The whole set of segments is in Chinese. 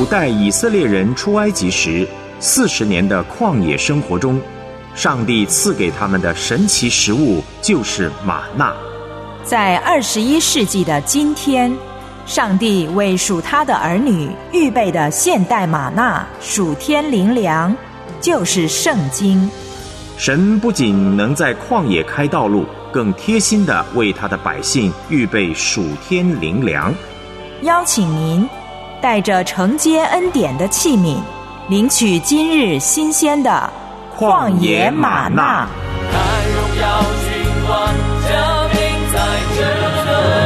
带以色列人出埃及时40年的旷野生活中，上帝赐给他们的神奇食物就是玛纳。 在21世纪的今天，上帝为属他的儿女预备的现代玛纳属天灵粮，就是圣经。 神不仅能在旷野开道路，更贴心地为他的百姓预备属天灵粮。 邀请您带着承接恩典的器皿，领取今日新鲜的旷野玛纳。 看荣耀君王降临在这里。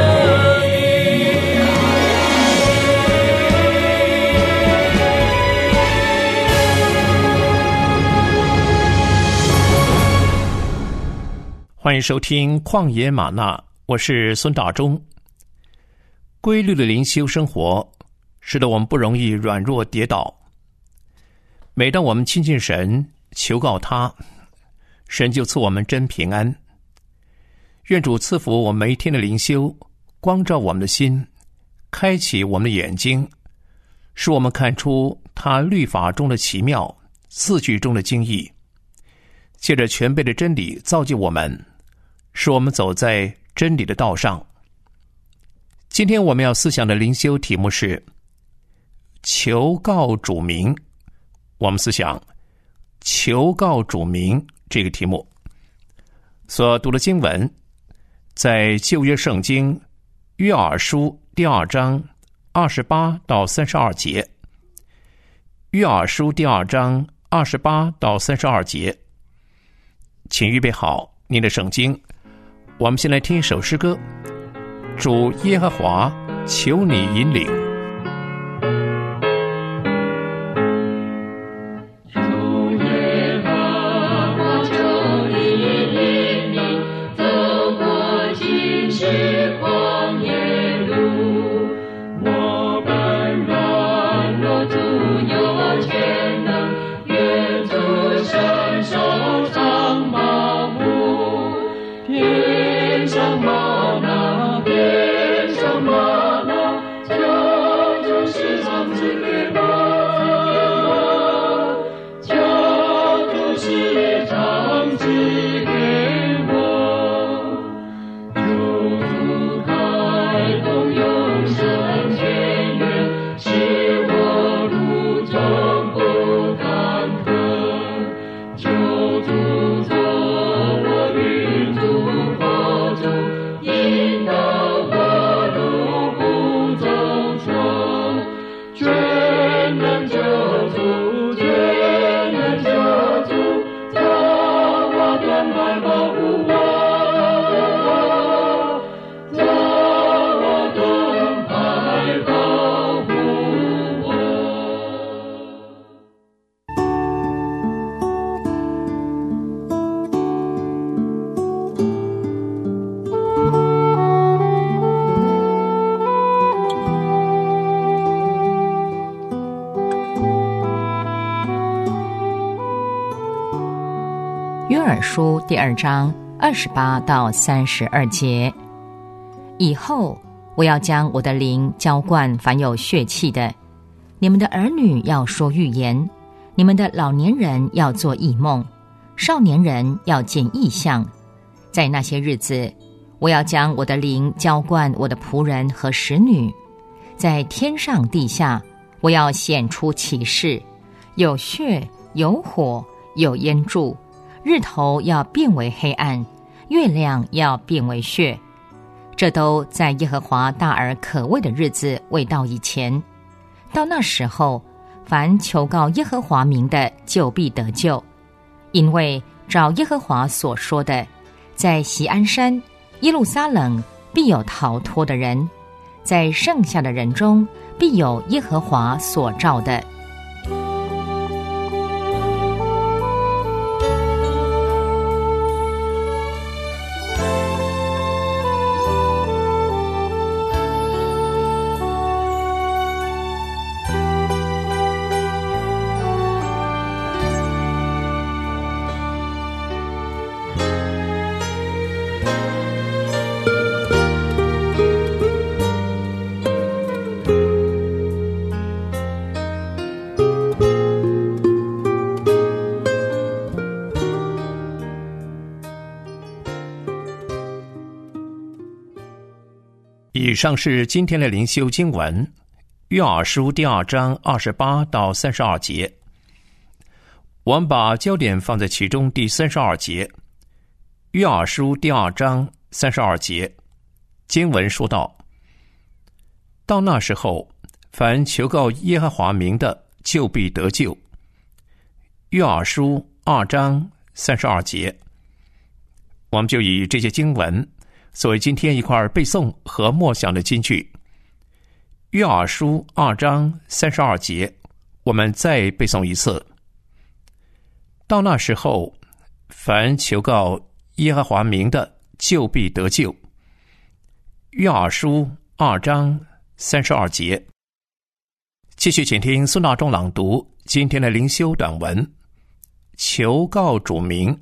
欢迎收听旷野玛纳，我是孙大中。规律的灵修生活使得我们不容易软弱跌倒。每当我们亲近神，求告他，神就赐我们真平安。愿主赐福我们每一天的灵修，光照我们的心，开启我们的眼睛，使我们看出他律法中的奇妙，字句中的精义，借着全备的真理造就我们，使我们走在真理的道上。今天我们要思想的灵修题目是求告主名。我们思想求告主名这个题目所读的经文在旧约圣经约珥书第2章28到32节。约珥书第2章28到32节，请预备好您的圣经。我们先来听一首诗歌，主耶和华，求你引领。 约珥书第2章28到32节。以后我要将我的灵浇灌凡有血气的，你们的儿女要说预言，你们的老年人要做异梦，少年人要见异象。在那些日子，我要将我的灵浇灌我的仆人和使女，在天上地下，我要显出启示，有血，有火，有烟柱，日头要变为黑暗，月亮要变为血。这都在耶和华大而可畏的日子未到以前。到那时候，凡求告耶和华名的，就必得救。因为照耶和华所说的，在锡安山耶路撒冷必有逃脱的人，在剩下的人中必有耶和华所召的。 以上是今天的灵修经文，约珥书第2章28到32节。我们把焦点放在其中第32节。约珥书第2章32节，经文说道：到那时候，凡求告耶和华名的，就必得救。约珥书2章32节，我们就以这些经文作为今天一块背诵和默想的金句。约珥书2章32节，我们再背诵一次。到那时候，凡求告耶和华名的，就必得救。约珥书2章32节。继续请听孙大中朗读今天的灵修短文，求告主名。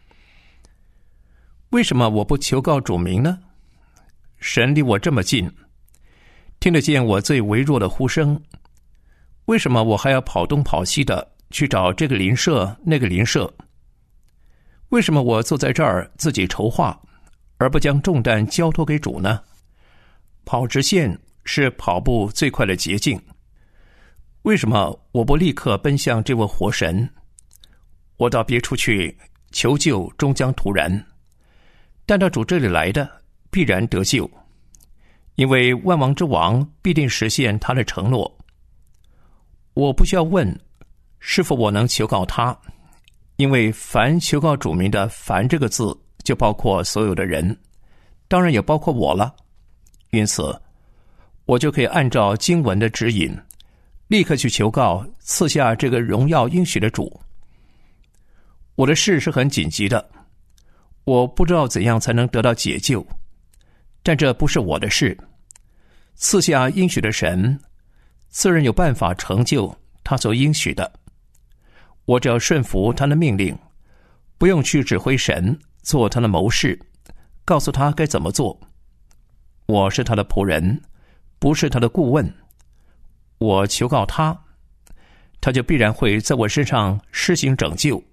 为什么我不求告主名呢？神离我这么近，听得见我最微弱的呼声，为什么我还要跑东跑西的去找这个邻舍那个邻舍？为什么我坐在这儿自己筹划，而不将重担交托给主呢？跑直线是跑步最快的捷径。为什么我不立刻奔向这位活神？我到别处去求救，终将徒然。但到主这里来的，必然得救，因为万王之王必定实现他的承诺。我不需要问是否我能求告他，因为凡求告主名的凡这个字就包括所有的人，当然也包括我了。因此我就可以按照经文的指引，立刻去求告赐下这个荣耀应许的主。我的事是很紧急的，我不知道怎样才能得到解救，但这不是我的事。赐下应许的神自然有办法成就他所应许的，我只要顺服他的命令，不用去指挥神做他的谋士，告诉他该怎么做。我是他的仆人，不是他的顾问。我求告他，他就必然会在我身上施行拯救。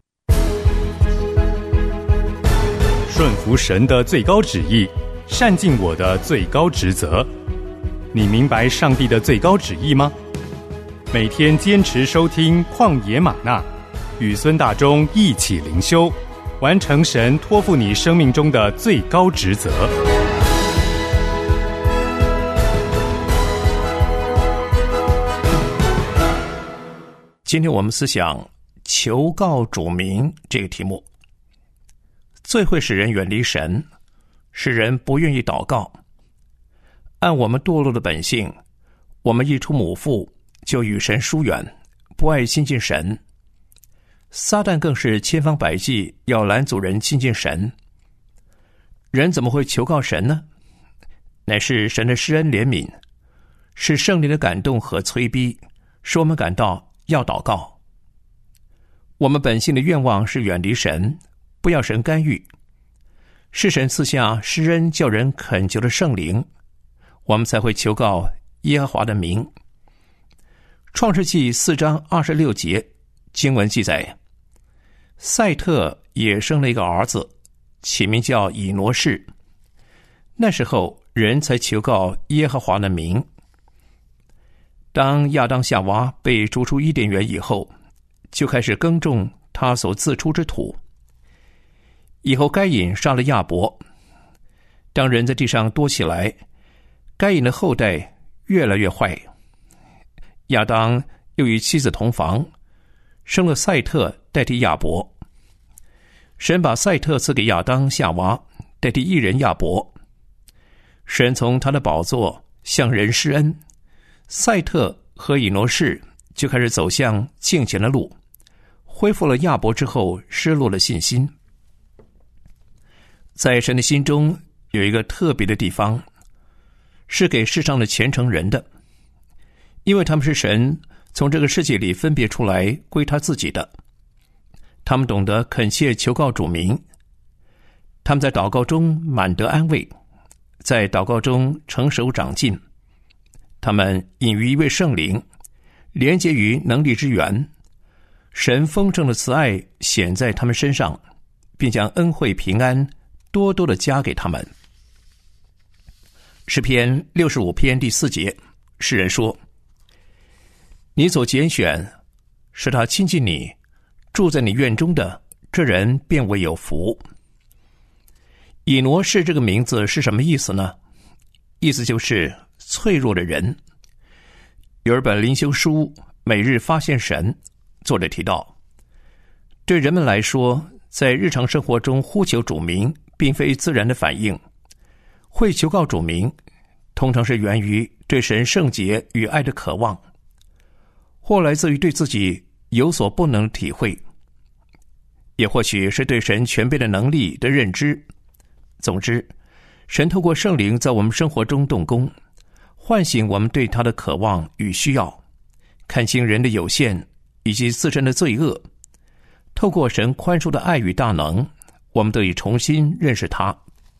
顺服神的最高旨意，善尽我的最高职责。你明白上帝的最高旨意吗？每天坚持收听旷野吗哪，与孙大中一起灵修，完成神托付你生命中的最高职责。 今天我们思想求告主名这个题目。最会使人远离神，使人不愿意祷告。按我们堕落的本性，我们一出母腹就与神疏远，不爱亲近神。撒旦更是千方百计要拦阻人亲近神。人怎么会求告神呢？乃是神的施恩怜悯，是圣灵的感动和催逼，使我们感到要祷告。我们本性的愿望是远离神，不要神干预，是神赐下施恩叫人恳求的圣灵，我们才会求告耶和华的名。创世纪4章26节经文记载，赛特也生了一个儿子，起名叫以挪士。那时候人才求告耶和华的名。当亚当夏娃被逐出伊甸园以后，就开始耕种他所自出之土。以后该隐杀了亚伯。当人在地上多起来，该隐的后代越来越坏。亚当又与妻子同房，生了赛特代替亚伯。神把赛特赐给亚当夏娃，代替一人亚伯。神从他的宝座向人施恩，赛特和以挪士就开始走向敬虔的路，恢复了亚伯之后失落的信心。在神的心中有一个特别的地方，是给世上的虔诚人的，因为他们是神从这个世界里分别出来归他自己的。他们懂得恳切求告主名，他们在祷告中满得安慰，在祷告中成熟长进。他们隐于一位圣灵，连结于能力之源，神丰盛的慈爱显在他们身上，并将恩惠平安多多的加给他们。 诗篇65篇第4节，诗人说：你所拣选，使他亲近你，住在你院中的，这人便为有福。以挪士这个名字是什么意思呢？意思就是脆弱的人。有一本灵修书《每日发现神》，作者提到，对人们来说，在日常生活中呼求主名并非自然的反应，会求告主名通常是源于对神圣洁与爱的渴望，或来自于对自己有所不能的体会，也或许是对神全备的能力的认知。总之，神透过圣灵在我们生活中动工，唤醒我们对他的渴望与需要，看清人的有限以及自身的罪恶。透过神宽恕的爱与大能，我们得以重新认识他。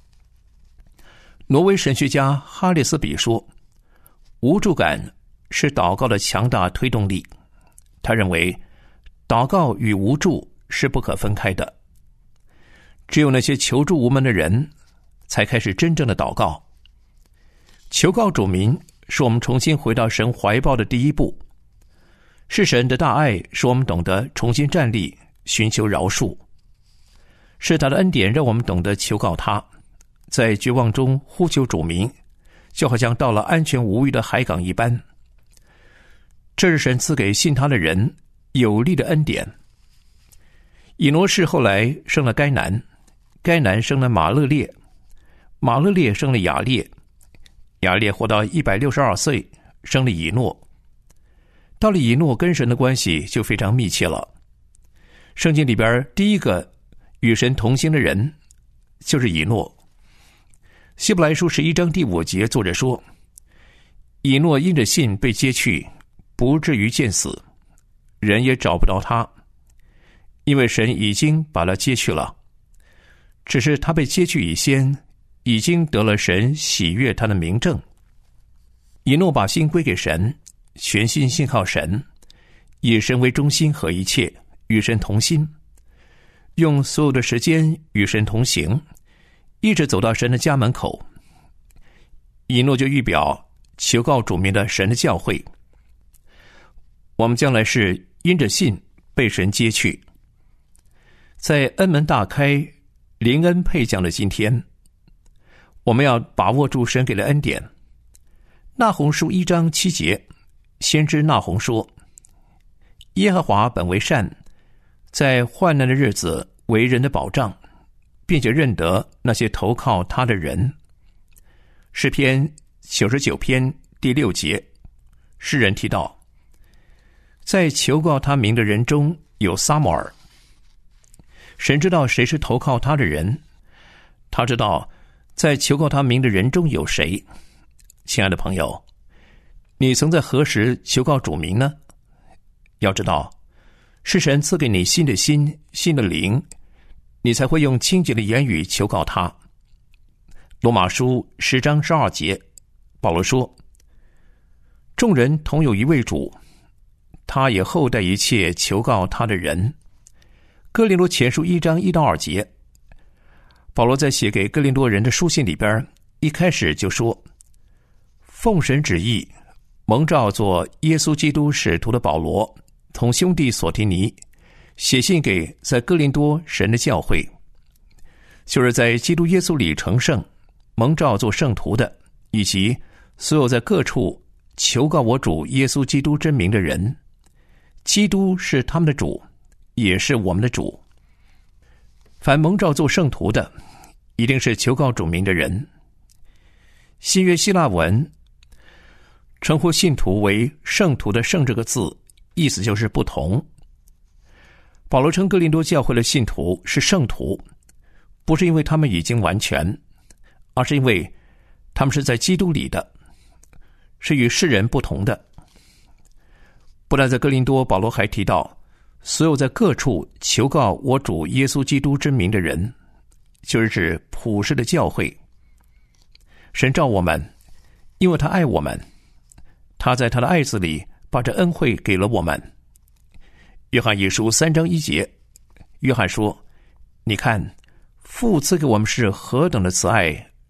挪威神学家哈列斯比说，无助感是祷告的强大推动力。他认为，祷告与无助是不可分开的。只有那些求助无门的人，才开始真正的祷告。求告主名是我们重新回到神怀抱的第一步。是神的大爱使我们懂得重新站立，寻求饶恕。是他的恩典让我们懂得求告他，在绝望中呼求主名，就好像到了安全无虞的海港一般。这是神赐给信他的人有力的恩典。以挪士后来生了该南，该南生了马勒列，马勒列生了雅列，雅列活到162岁，生了以诺。到了以诺，跟神的关系就非常密切了。圣经里边第一个与神同行的人就是以诺。希伯来书11章第5节，作者说，以诺因着信被接去，不至于见死，人也找不到他，因为神已经把他接去了。只是他被接去以先，已经得了神喜悦他的明证。以诺把心归给神，全心信靠神，以神为中心和一切，与神同心，用所有的时间与神同行，一直走到神的家门口。以诺就预表求告主名的神的教会。我们将来是因着信被神接去。在恩门大开、灵恩配降的今天，我们要把握住神给的恩典。那鸿书1章7节，先知那鸿说，耶和华本为善，在患难的日子为人的保障，并且认得那些投靠他的人。诗篇99篇第6节，诗人提到，在求告他名的人中有撒母耳。神知道谁是投靠他的人，他知道在求告他名的人中有谁。亲爱的朋友，你曾在何时求告主名呢？要知道，是神赐给你新的心、新的灵，你才会用清洁的言语求告他。罗马书10章12节，保罗说，众人同有一位主，他也厚待一切求告他的人。哥林多前书1章1到2节，保罗在写给哥林多人的书信里边，一开始就说，奉神旨意，蒙召做耶稣基督使徒的保罗，同兄弟所提尼，写信给在哥林多神的教会，就是在基督耶稣里成圣、蒙召做圣徒的，以及所有在各处求告我主耶稣基督真名的人。基督是他们的主，也是我们的主。凡蒙召做圣徒的，一定是求告主名的人。新约希腊文称呼信徒为圣徒的圣这个字，意思就是不同。保罗称哥林多教会的信徒是圣徒，不是因为他们已经完全，而是因为他们是在基督里的，是与世人不同的。不但在哥林多，保罗还提到所有在各处求告我主耶稣基督之名的人，就是指普世的教会。神召我们，因为他爱我们，他在他的爱子里把这恩惠给了我们。约翰一书3章1节，约翰说，你看，父赐给我们是何等的慈爱，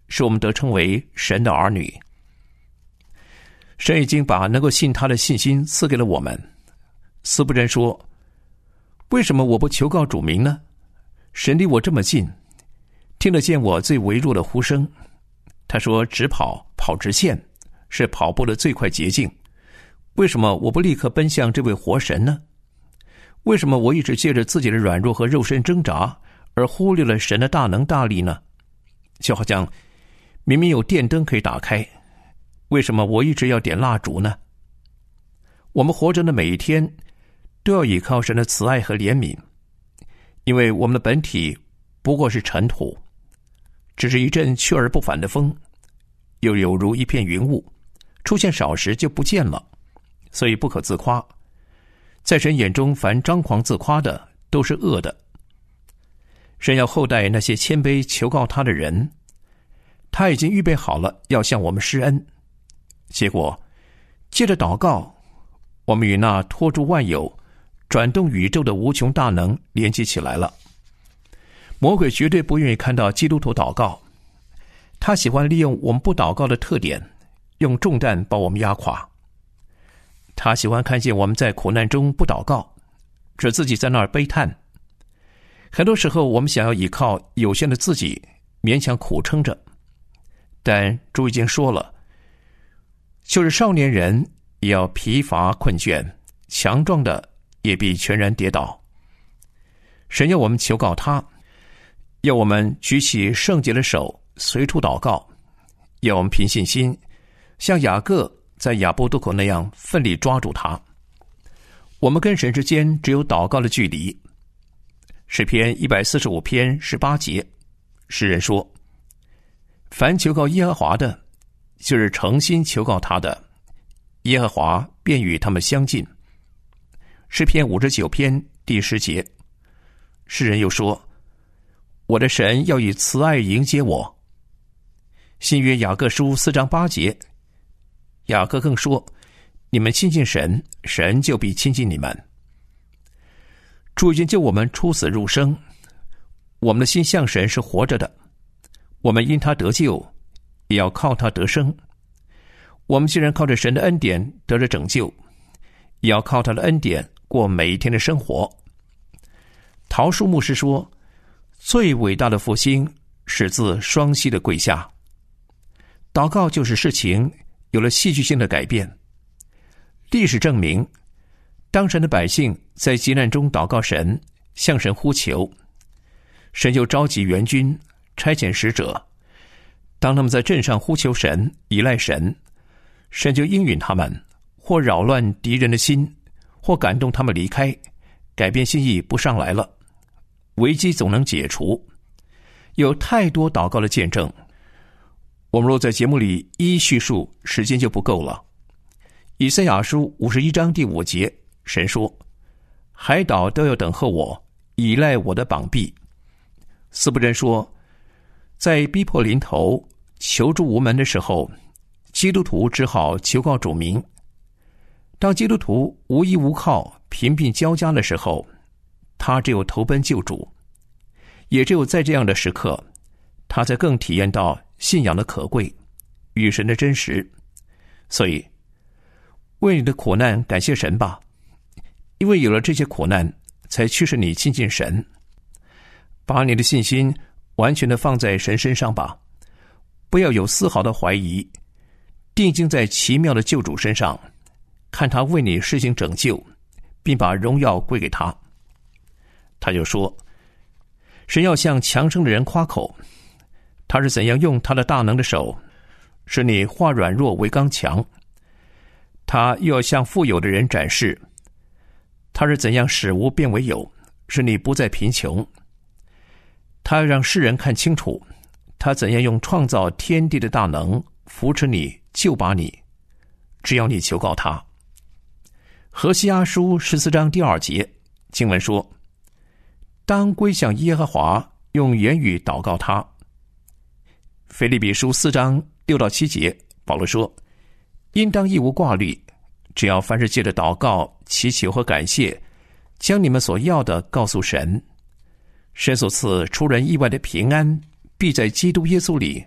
使我们得称为神的儿女。神已经把能够信他的信心赐给了我们。司布真说，为什么我不求告主名呢？神离我这么近，听得见我最微弱的呼声。他说，直跑直线是跑步的最快捷径。为什么我不立刻奔向这位活神呢？为什么我一直借着自己的软弱和肉身挣扎，而忽略了神的大能大力呢？就好像明明有电灯可以打开，为什么我一直要点蜡烛呢？我们活着的每一天都要依靠神的慈爱和怜悯，因为我们的本体不过是尘土，只是一阵去而不返的风，又有如一片云雾，出现少时就不见了，所以不可自夸。在神眼中，凡张狂自夸的都是恶的。神要厚待那些谦卑求告他的人，他已经预备好了要向我们施恩。结果借着祷告，我们与那托住万有、转动宇宙的无穷大能连接起来了。魔鬼绝对不愿意看到基督徒祷告，他喜欢利用我们不祷告的特点，用重担把我们压垮。他喜欢看见我们在苦难中不祷告，只自己在那儿悲叹。很多时候我们想要依靠有限的自己勉强苦撑着，但主已经说了，就是少年人也要疲乏困倦，强壮的也必全然跌倒。神要我们求告他，要我们举起圣洁的手随处祷告，要我们凭信心像雅各在亚伯渡口那样奋力抓住他。我们跟神之间只有祷告的距离。诗篇145篇18节，诗人说，凡求告耶和华的，就是诚心求告他的，耶和华便与他们相近。诗篇59篇第10节，诗人又说，我的神要以慈爱迎接我。新约雅各书4章8节，雅各更说，你们亲近神，神就必亲近你们。主已经救我们出死入生，我们的心向神是活着的，我们因他得救，也要靠他得生。我们既然靠着神的恩典得了拯救，也要靠他的恩典过每一天的生活。陶树牧师说，最伟大的复兴始自双膝的跪下。祷告就是事情有了戏剧性的改变。历史证明，当神的百姓在急难中祷告神，向神呼求，神就召集援军，差遣使者。当他们在镇上呼求神，依赖神，神就应允他们，或扰乱敌人的心，或感动他们离开，改变心意不上来了，危机总能解除。有太多祷告的见证，我们若在节目里一一叙述，时间就不够了。以赛亚书51章第5节，神说，海岛都要等候我，依赖我的膀臂。司布真说，在逼迫临头、求助无门的时候，基督徒只好求告主名。当基督徒无依无靠、贫病交加的时候，他只有投奔救主。也只有在这样的时刻，他才更体验到信仰的可贵，与神的真实。所以为你的苦难感谢神吧，因为有了这些苦难，才驱使你亲近神。把你的信心完全的放在神身上吧，不要有丝毫的怀疑，定睛在奇妙的救主身上，看他为你施行拯救，并把荣耀归给他。他就说，神要向强盛的人夸口，他是怎样用他的大能的手，使你化软弱为刚强。他又要向富有的人展示，他是怎样使无变为有，使你不再贫穷。他要让世人看清楚，他怎样用创造天地的大能扶持你、救拔你，只要你求告他。何西阿书14章第2节，经文说，当归向耶和华，用言语祷告他。腓立比书4章6到7节，保罗说，应当一无挂虑，只要凡事借着祷告、祈求和感谢，将你们所要的告诉神。神所赐出人意外的平安，必在基督耶稣里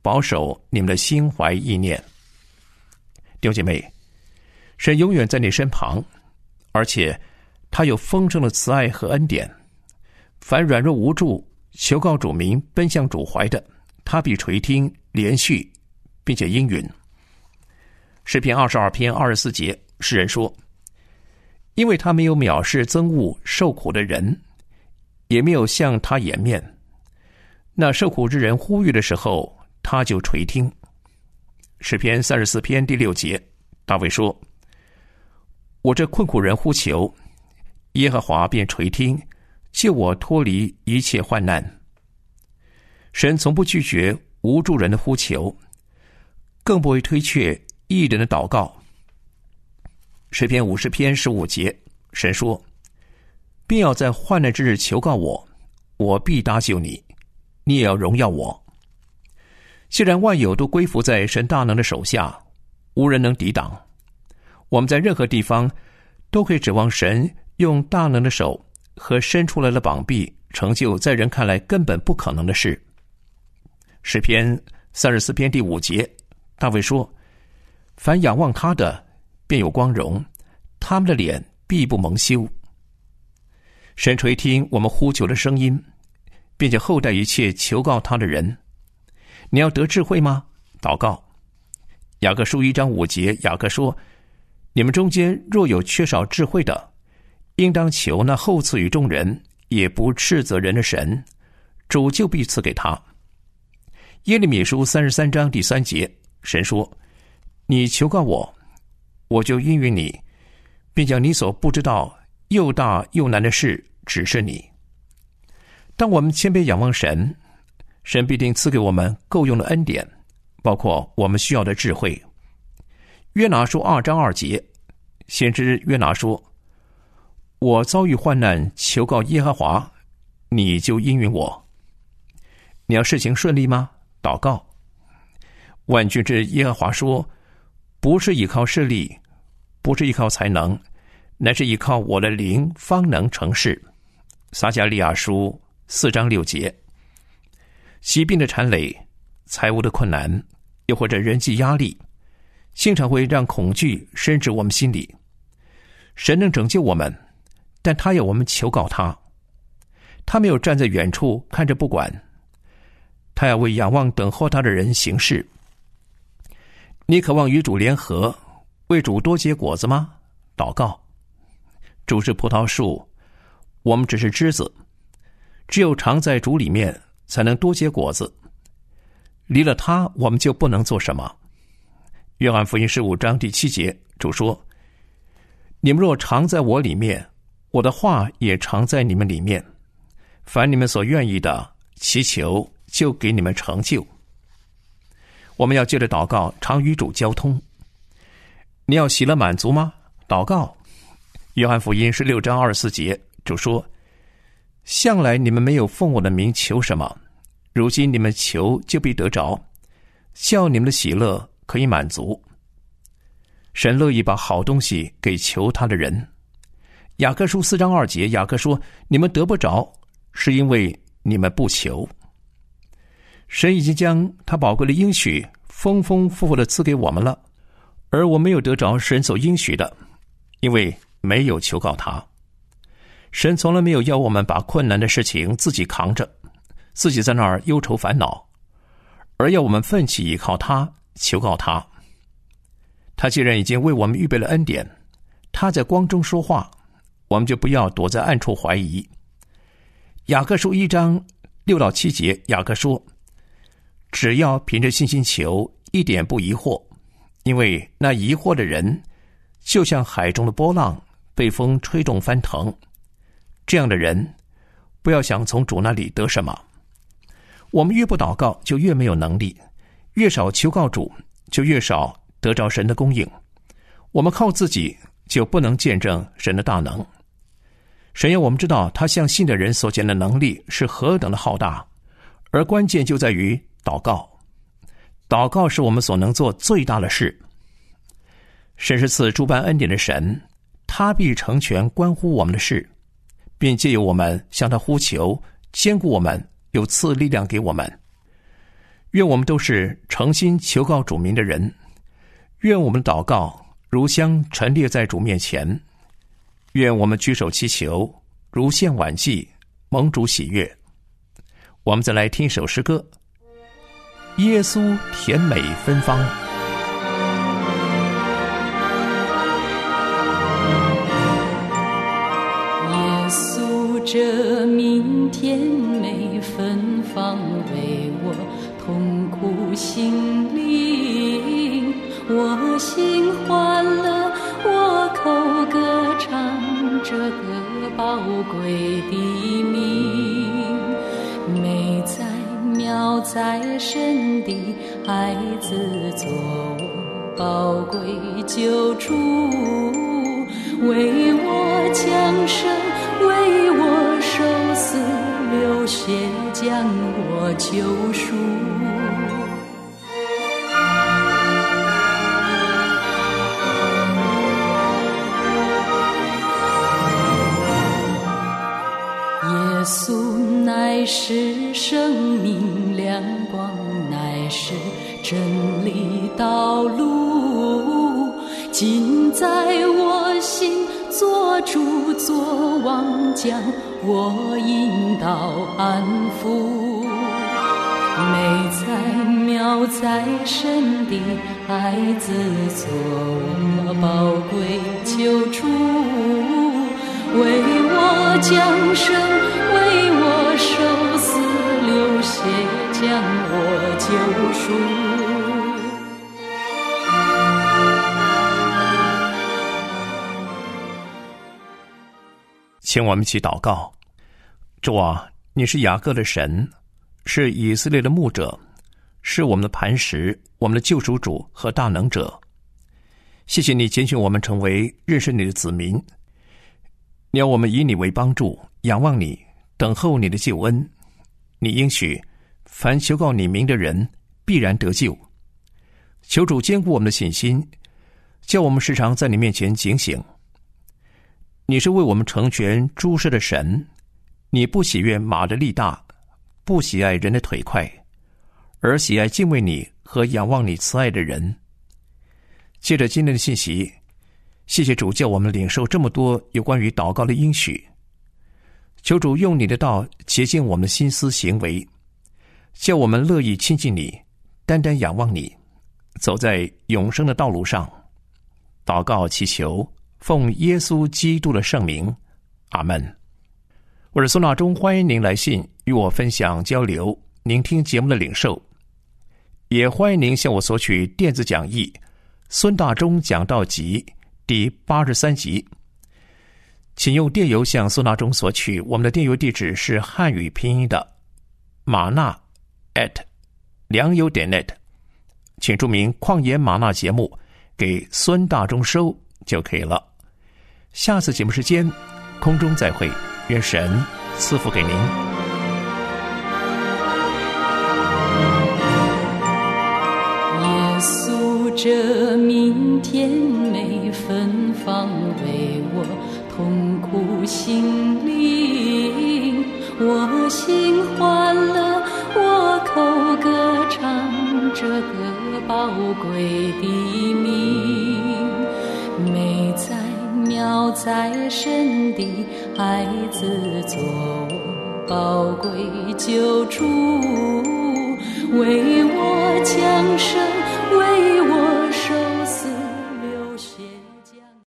保守你们的心怀意念。弟兄姐妹，神永远在你身旁，而且他有丰盛的慈爱和恩典。凡软弱无助求告主名奔向主怀的，他必垂听连续并且应允。诗篇22篇24节，诗人说，因为他没有藐视憎恶受苦的人，也没有向他掩面，那受苦之人呼吁的时候，他就垂听。诗篇34篇第6节，大卫说，我这困苦人呼求，耶和华便垂听，救我脱离一切患难。神从不拒绝无助人的呼求，更不会推却义人的祷告。诗篇50篇15节，神说，并要在患难之日求告我，我必搭救你，你也要荣耀我。既然万有都归服在神大能的手下，无人能抵挡，我们在任何地方都可以指望神用大能的手和伸出来的膀臂成就在人看来根本不可能的事。诗篇34篇第5节，大卫说，凡仰望他的便有光荣，他们的脸必不蒙羞。神垂听我们呼求的声音，并且厚待一切求告他的人。你要得智慧吗？祷告。雅各书1章5节，雅各说，你们中间若有缺少智慧的，应当求那厚赐与众人，也不斥责人的神，主就必赐给他。耶利米书33章第3节，神说，你求告我，我就应允你，并将你所不知道又大又难的事指示你。当我们谦卑仰望神，神必定赐给我们够用的恩典，包括我们需要的智慧。约拿书2章2节，先知约拿说，我遭遇患难，求告耶和华，你就应允我。你要事情顺利吗？祷告。万军之耶和华说，不是依靠势力，不是依靠才能，乃是依靠我的灵方能成事。撒迦利亚书4章6节。疾病的缠累，财务的困难，又或者人际压力，经常会让恐惧深植我们心里。神能拯救我们，但他要我们求告他。他没有站在远处看着不管，他要为仰望等候他的人行事。你渴望与主联合，为主多结果子吗？祷告。主是葡萄树，我们只是枝子，只有常在主里面才能多结果子，离了他我们就不能做什么。约翰福音15章第7节，主说，你们若常在我里面，我的话也常在你们里面，凡你们所愿意的，祈求就给你们成就。我们要借着祷告常与主交通。你要喜乐满足吗？祷告。约翰福音16章24节，主说，向来你们没有奉我的名求什么，如今你们求就必得着，叫你们的喜乐可以满足。神乐意把好东西给求他的人。雅各书4章2节，雅各说，你们得不着，是因为你们不求。神已经将他宝贵的应许丰丰富富的赐给我们了，而我没有得着神所应许的，因为没有求告他。神从来没有要我们把困难的事情自己扛着，自己在那儿忧愁烦恼，而要我们奋起依靠他，求告他。他既然已经为我们预备了恩典，他在光中说话，我们就不要躲在暗处怀疑。雅各书1章6到7节，雅各说，只要凭着信心求，一点不疑惑，因为那疑惑的人就像海中的波浪，被风吹动翻腾。这样的人不要想从主那里得什么。我们越不祷告，就越没有能力，越少求告主，就越少得着神的供应。我们靠自己，就不能见证神的大能。神要我们知道他向信的人所见的能力是何等的浩大，而关键就在于祷告。祷告是我们所能做最大的事。神是赐诸般恩典的神，他必成全关乎我们的事，并借由我们向他呼求，坚固我们，又赐力量给我们。 愿我们都是诚心求告主名的人，愿我们祷告如香陈列在主面前，愿我们举手祈求如献晚祭，蒙主喜悦。我们再来听一首诗歌，耶稣甜美芬芳。 耶稣这名甜美芬芳，为我痛苦心灵，我心欢乐，我口歌唱这个宝贵的名。美哉妙哉神的孩子，做我宝贵救主，为我降生，为我受死流血，将我救赎。耶稣乃是生命亮光，乃是真理道路，今在我心，做主做王，将我引导安抚。美哉妙哉神的孩子，做我宝贵救主，为我降生，为我受死流血，将我救赎。 请我们一起祷告。主啊，你是雅各的神，是以色列的牧者，是我们的磐石，我们的救赎主和大能者。谢谢你拣选我们成为认识你的子民，你要我们以你为帮助，仰望你，等候你的救恩。你应许凡求告你名的人必然得救。求主坚固我们的信心，叫我们时常在你面前警醒。你是为我们成全诸事的神，你不喜悦马的力大，不喜爱人的腿快，而喜爱敬畏你和仰望你慈爱的人。借着今天的信息，谢谢主叫我们领受这么多有关于祷告的应许。求主用你的道洁净我们的心思行为，叫我们乐意亲近你，单单仰望你，走在永生的道路上。祷告祈求奉耶稣基督的圣名，阿们。我是孙大中，欢迎您来信与我分享交流您听节目的领受，也欢迎您向我索取电子讲义孙大中讲道集第83集。请用电邮向孙大中索取，我们的电邮地址是汉语拼音的玛纳良友.net， 请注明旷野玛纳节目给孙大中收就可以了。下次节目时间空中再会，愿神赐福给您。 耶稣这名甜美芬芳，为我痛苦心灵，我心欢乐，我口歌唱这个宝贵的名。美哉妙哉神的孩子，做我宝贵救主，为我降生，